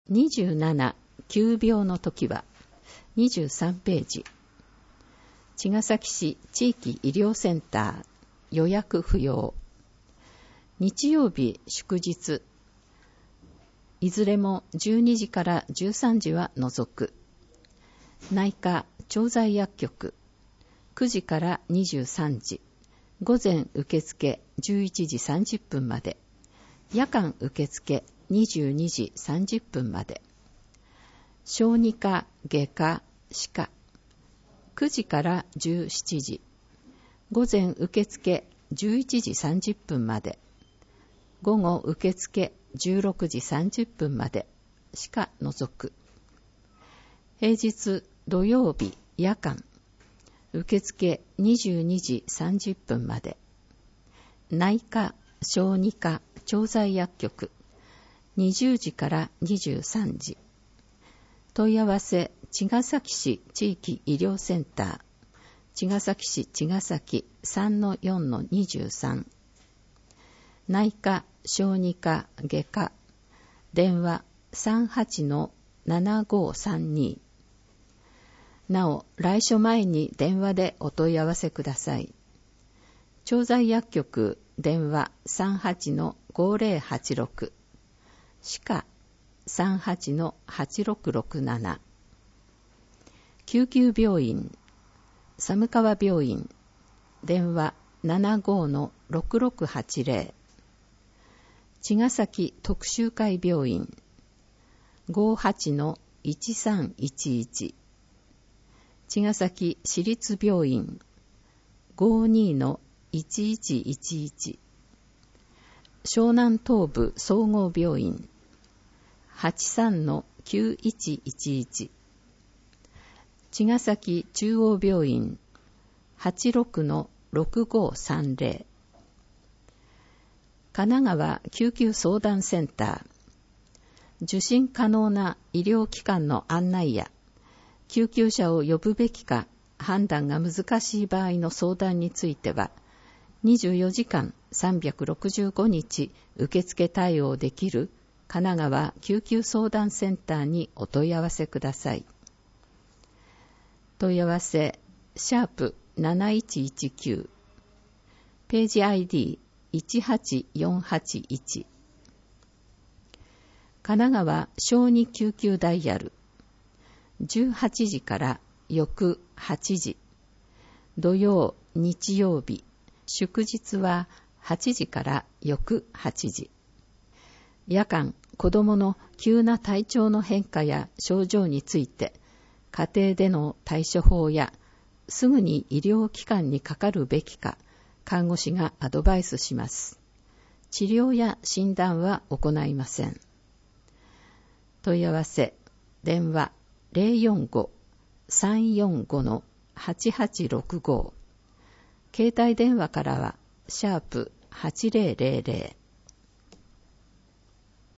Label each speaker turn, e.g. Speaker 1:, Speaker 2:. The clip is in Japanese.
Speaker 1: 27、急病の時は、23ページ。茅ヶ崎市地域医療センター、予約不要。日曜日祝日。いずれも12時から13時は除く。内科調剤薬局、9時から23時。午前受付11時30分まで。夜間受付22時30分まで。小児科、外科、歯科。9時から17時。午前受付11時30分まで。午後受付16時30分までしか除く。平日土曜日夜間。受付22時30分まで。内科、小児科、調剤薬局。20時から23時。問い合わせ、茅ヶ崎市地域医療センター。茅ヶ崎市茅ヶ崎 3-4-23。内科、小児科、外科。電話 38-7532。なお、来所前に電話でお問い合わせください。調剤薬局、電話 38-5086。歯科 38-8667。救急病院、寒川病院、電話 75-6680。茅ヶ崎特集会病院、58-1311。茅ヶ崎市立病院、52-1111。湘南東部総合病院、83-9111。茅ヶ崎中央病院、86-6530。神奈川救急相談センター。受診可能な医療機関の案内や、救急車を呼ぶべきか判断が難しい場合の相談については、24時間365日受付対応できる神奈川救急相談センターにお問い合わせください。問い合わせ、#7119。ページ ID18481。神奈川小児救急ダイヤル。18時から翌8時。土曜、日曜日、祝日は8時から翌8時。夜間、子どもの急な体調の変化や症状について、家庭での対処法や、すぐに医療機関にかかるべきか、看護師がアドバイスします。治療や診断は行いません。問い合わせ、電話、045-345-8865。携帯電話からは、#8000。